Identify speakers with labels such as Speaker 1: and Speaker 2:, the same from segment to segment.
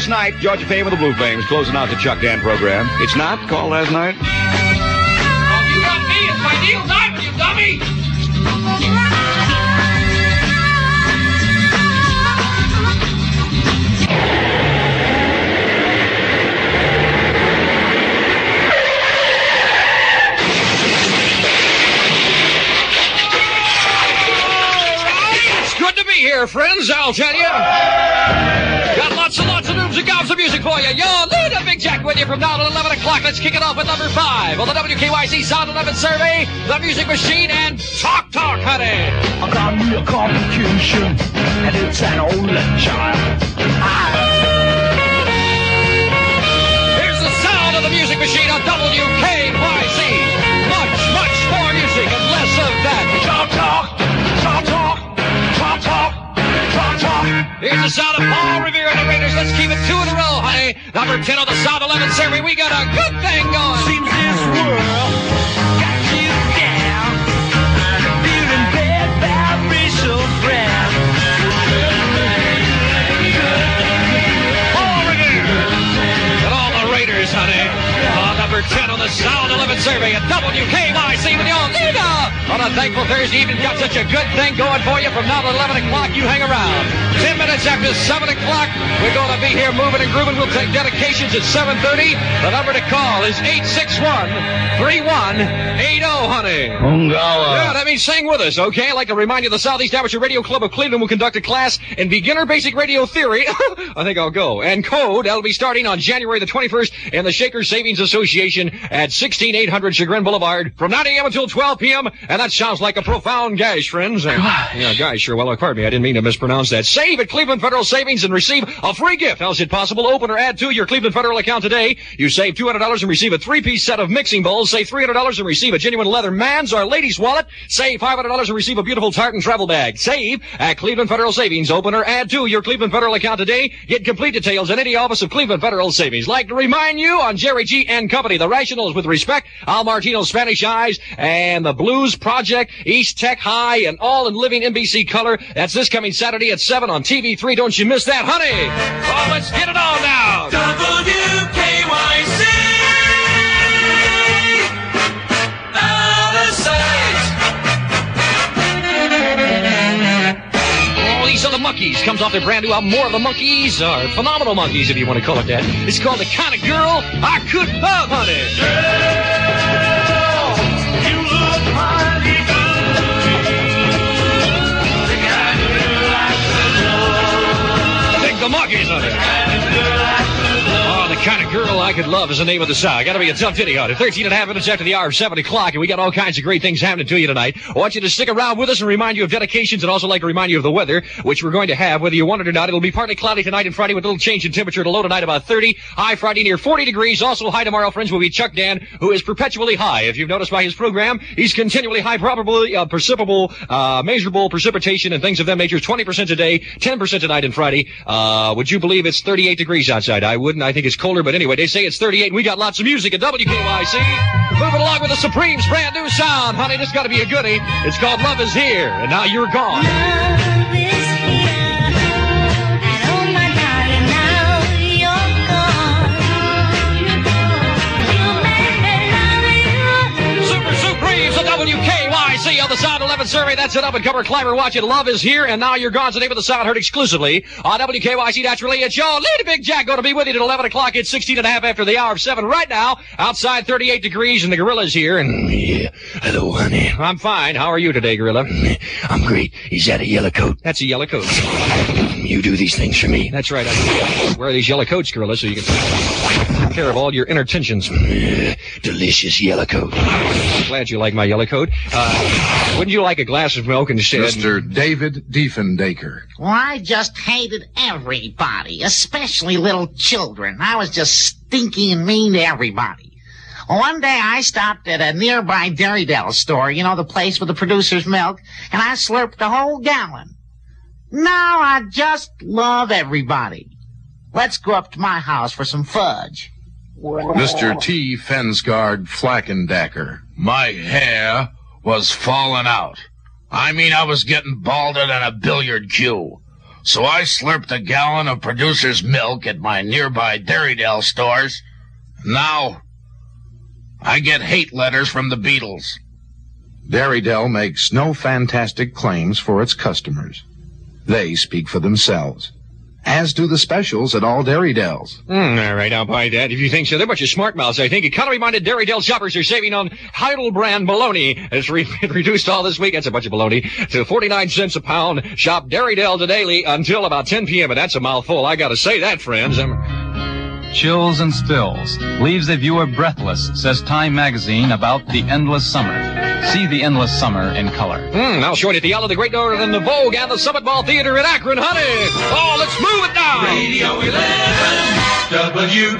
Speaker 1: last night, Georgia Fame with the Blue Flames closing out the Chuck Dan program. It's not called last night.
Speaker 2: Oh, you got me. It's my Neil Diamond, you dummy.
Speaker 3: Here, friends, I'll tell you. Got lots and lots of gobs of music for you. Yo, lead a Big Jack with you from now to 11 o'clock. Let's kick it off with number 5 on the WKYC Sound 11 survey, The Music Machine, and Talk, honey.
Speaker 4: I got me a complication, and it's an only child.
Speaker 3: Here's the sound of The Music Machine on WKYC. Much more music and less of that.
Speaker 4: Talk.
Speaker 3: Here's the sound of Paul Revere and the Raiders. Let's keep it 2 in a row, honey. Number 10 on the Sound 11 survey. We got a good thing going.
Speaker 4: Seems this world got you down. Feeling bad about racial brown.
Speaker 3: Paul Revere and all the Raiders, honey. Number 10 on the Sound 11 survey at WKYC with your leader. On a thankful Thursday evening, got such a good thing going for you from now to 11 o'clock. You hang around. 10 minutes after 7 o'clock, we're going to be here moving and grooving. We'll take dedications at 7:30. The number to call is 861-3180, honey. Yeah, that means sing with us, okay? I'd like to remind you the Southeast Amateur Radio Club of Cleveland will conduct a class in beginner basic radio theory. I think I'll go. And code, that'll be starting on January the 21st in the Shaker Savings Association at 16800 Chagrin Boulevard from 9 a.m. until 12 p.m. And that sounds like a profound gash, friends. Yeah, gash, sure. Well, pardon me. I didn't mean to mispronounce that. Save at Cleveland Federal Savings and receive a free gift. How's it possible? Open or add to your Cleveland Federal account today. You save $200 and receive a 3-piece set of mixing bowls. Save $300 and receive a genuine leather man's or ladies' wallet. Save $500 and receive a beautiful tartan travel bag. Save at Cleveland Federal Savings. Open or add to your Cleveland Federal account today. Get complete details at any office of Cleveland Federal Savings. Like to remind you on Jerry G. and Company, the Rationals with respect, Al Martino's Spanish Eyes, and the Blues Project, East Tech High, and all in living NBC color. That's this coming Saturday at 7 on TV3. Don't you miss that, honey. Oh, let's get it on now.
Speaker 4: WKYC. Out of sight.
Speaker 3: Oh, these are the Monkees. Comes off their brand new album, More of the Monkees, or Phenomenal Monkees, if you want to call it that. It's called The Kind of Girl I Could Love, honey.
Speaker 4: You look mighty good.
Speaker 3: Think the Monkees, honey. Oh, The Kind of Girl I Could Love is the name of the song. Got to be a tough titty on it. 13 and a half minutes after the hour of 7 o'clock, and we got all kinds of great things happening to you tonight. I want you to stick around with us and remind you of dedications, and also like to remind you of the weather, which we're going to have, whether you want it or not. It'll be partly cloudy tonight and Friday with a little change in temperature. To low tonight about 30. High Friday near 40 degrees. Also high tomorrow, friends, will be Chuck Dan, who is perpetually high. If you've noticed by his program, he's continually high, probably measurable precipitation and things of that nature. 20% today, 10% tonight and Friday. Would you believe it's 38 degrees outside? I wouldn't. I think it's colder, but anyway, they say it's 38, and we got lots of music at WKYC. Moving along with the Supremes' brand new sound. Honey, this got to be a goodie. It's called Love Is Here, and now you're gone.
Speaker 5: Love is here, and oh my darling, now you're gone. You made me love you.
Speaker 3: Super Supremes at WKYC on the Sound 11 survey. That's it. Up and cover climber watching. Love Is Here, and now you're gone. It's the name of the sound heard exclusively on WKYC. Naturally, it's your Lady Big Jack going to be with you at 11 o'clock. It's 16 and a half after the hour of 7 right now. Outside 38 degrees, and the Gorilla's here. And yeah, hello, honey. I'm fine. How are you today, Gorilla? I'm great. Is that a yellow coat? That's a yellow coat. You do these things for me. That's right. I wear these yellow coats, Gorilla, so you can take care of all your inner tensions. Delicious yellow coat. Glad you like my yellow coat. Wouldn't you like a glass of milk instead?
Speaker 6: Mr. David Diefenbaker.
Speaker 7: Well, I just hated everybody, especially little children. I was just stinky and mean to everybody. Well, one day I stopped at a nearby Dairy Dell store, you know, the place with the producer's milk, and I slurped a whole gallon. Now I just love everybody. Let's go up to my house for some fudge.
Speaker 6: Mr. T. Fensgaard Flackendacker.
Speaker 8: My hair was falling out. I mean, I was getting balder than a billiard cue. So I slurped a gallon of producer's milk at my nearby Dairydale stores. Now, I get hate letters from the Beatles.
Speaker 6: Dairydale makes no fantastic claims for its customers. They speak for themselves, as do the specials at all Dairydales.
Speaker 3: All right, I'll buy that. If you think so, they're a bunch of smart mouths, I think. Economy-minded Dairydale shoppers are saving on Heidel brand bologna. It's reduced all this week. That's a bunch of bologna to 49 cents a pound. Shop Dairydale today until about 10 p.m., and that's a mouthful. I gotta say that, friends.
Speaker 9: Chills and spills. Leaves a viewer breathless, says Time magazine about the endless summer. See the endless summer in color.
Speaker 3: Now showing at the Outlet, the Great Northern, the Vogue, and the Summit Ball Theater in Akron, honey. Oh, let's move it down.
Speaker 4: Radio 11,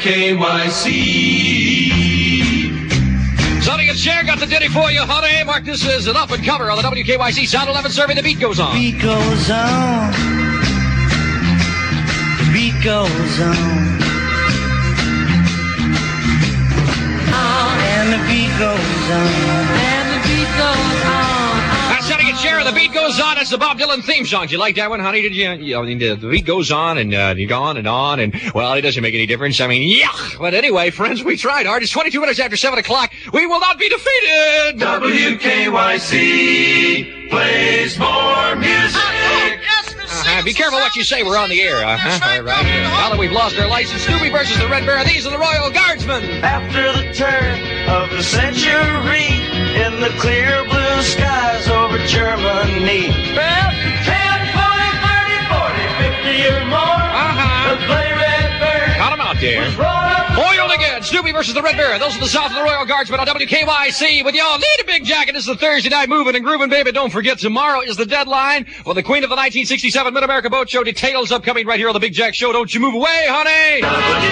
Speaker 4: WKYC.
Speaker 3: Sonny and Cher got the ditty for you, honey. Mark, this is an up and cover on the WKYC Sound 11 survey. The beat goes on.
Speaker 10: Beat goes on. The beat goes on. And the beat goes on. And the beat goes on.
Speaker 3: That's Sonny and Cher. The beat goes on. That's the Bob Dylan theme song. Did you like that one, honey? Did you? I mean, the beat goes on and on and on. And, well, it doesn't make any difference. I mean, yuck. But anyway, friends, we tried hard. It's 22 minutes after 7 o'clock. We will not be defeated.
Speaker 4: WKYC plays more music.
Speaker 3: Be careful what you say. We're on the air. All right. Now that we've lost our license, Snoopy versus the Red Bear. These are the Royal Guardsmen.
Speaker 4: After the turn of the century, in the clear blue skies over Germany. Well, 10, 40, 30, 40, 50 or more. The play Red Bear.
Speaker 3: Got him out there. Foiled again. Snoopy versus the Red Bear. Those are the South of the Royal Guardsmen on WKYC. With y'all need a big jacket. This is the Thursday night moving and grooving, baby. Don't forget, tomorrow is the deadline for the Queen of the 1967 Mid-America Boat Show. Details upcoming right here on the Big Jack Show. Don't you move away, honey.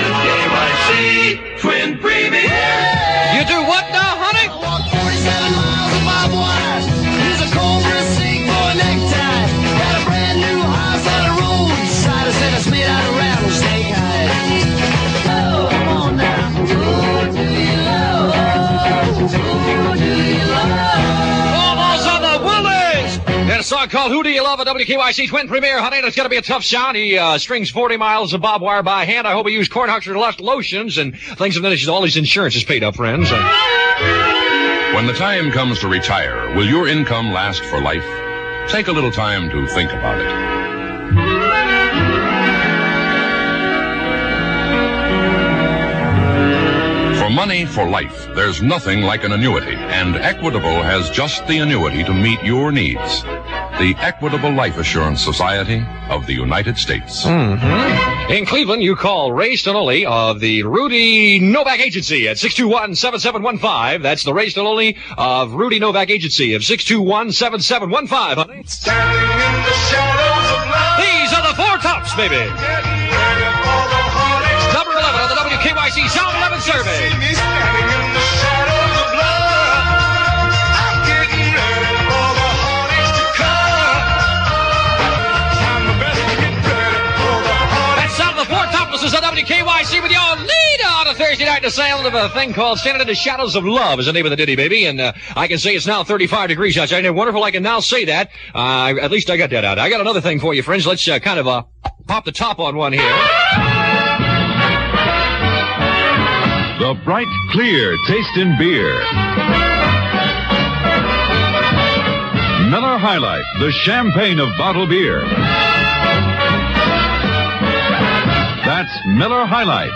Speaker 4: WKYC Twin Premiere.
Speaker 3: You do what now, honey?
Speaker 10: I walk 47 miles of barbed wire. Use a cobra sink for a necktie. Got a brand new house on the roadside. I said it's made out of rattlesnake hide. Oh, come on now. Who do you love? Who do you love?
Speaker 3: Almost on the Woolies. And a song called Who Do You Love? A WKYC Twin Premiere, honey. And it's going to be a tough shot. He strings 40 miles of barbed wire by hand. I hope he used Cornhusker lotions and things of that nature. All his insurance is paid up, friends.
Speaker 11: When the time comes to retire, will your income last for life? Take a little time to think about it. For money for life, there's nothing like an annuity, and Equitable has just the annuity to meet your needs. The Equitable Life Assurance Society of the United States.
Speaker 3: In Cleveland, you call Ray Stonoli of the Rudy Novak Agency at 621-7715. That's the Ray Stonoli of Rudy Novak Agency of 621-7715, honey.
Speaker 4: Standing in the shadows of love.
Speaker 3: These are the Four Tops, baby. Number 11 on the WKYC Sound 11 survey.
Speaker 4: Standing in the shadows of love. I'm getting ready for the heartaches to come. I'm better get ready for the heartaches.
Speaker 3: That's Sound of the Four Toplesses on WKYC with your lead on a Thursday night. The sound of a thing called Standing in the Shadows of Love is the name of the ditty, baby. And I can say it's now 35 degrees outside. Isn't it wonderful? I can now say that. At least I got that out. I got another thing for you, friends. Let's kind of pop the top on one here.
Speaker 12: The bright, clear taste in beer. Miller High Life, the champagne of bottled beer. That's Miller High Life.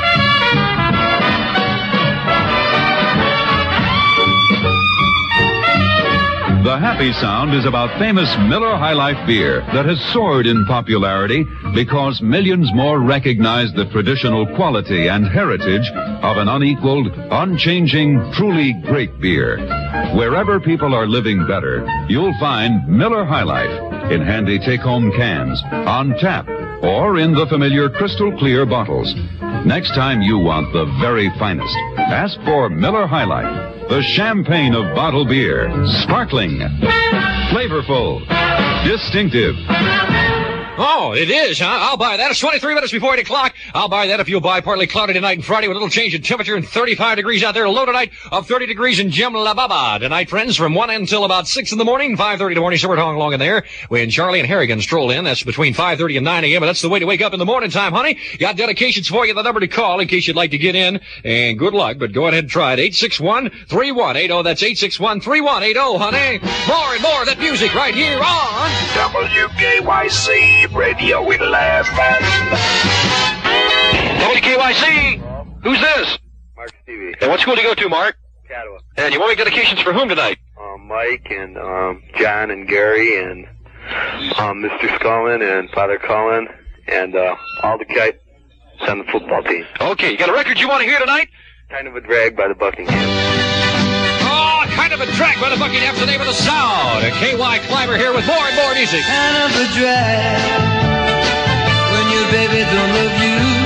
Speaker 12: The happy sound is about famous Miller High Life beer that has soared in popularity because millions more recognize the traditional quality and heritage of an unequaled, unchanging, truly great beer. Wherever people are living better, you'll find Miller High Life in handy take-home cans, on tap, or in the familiar crystal clear bottles. Next time you want the very finest, ask for Miller High Life. The champagne of bottled beer. Sparkling. Flavorful. Distinctive.
Speaker 3: Oh, it is, huh? I'll buy that. It's 23 minutes before 8 o'clock. I'll buy that if you'll buy partly cloudy tonight and Friday with a little change in temperature and 35 degrees out there. A low tonight of 30 degrees in Jimlababa. Tonight, friends, from 1 until about 6 in the morning, 5:30 in the morning, so we're along in there. When Charlie and Harrigan stroll in, that's between 5:30 and 9 a.m., but that's the way to wake up in the morning time, honey. Got dedications for you, the number to call in case you'd like to get in. And good luck, but go ahead and try it. 861-3180. That's 861-3180, honey. More and more of that music right here on
Speaker 13: WKYC Radio with Laugh
Speaker 3: WKYC. Who's this?
Speaker 14: Mark Stevie.
Speaker 3: And what school do you go to, Mark?
Speaker 14: Cadua.
Speaker 3: And you want to make dedications for whom tonight?
Speaker 14: Mike and John and Gary and Mr. Scullin and Father Cullen and all the guys on the football team.
Speaker 3: Okay, you got a record you want to hear tonight?
Speaker 14: Kind of a Drag by the Buckingham.
Speaker 3: Oh, Kind of a Drag by the Buckingham, the name of the sound. A KY Climber here with more and more music.
Speaker 10: Kind of a drag when your baby don't love you.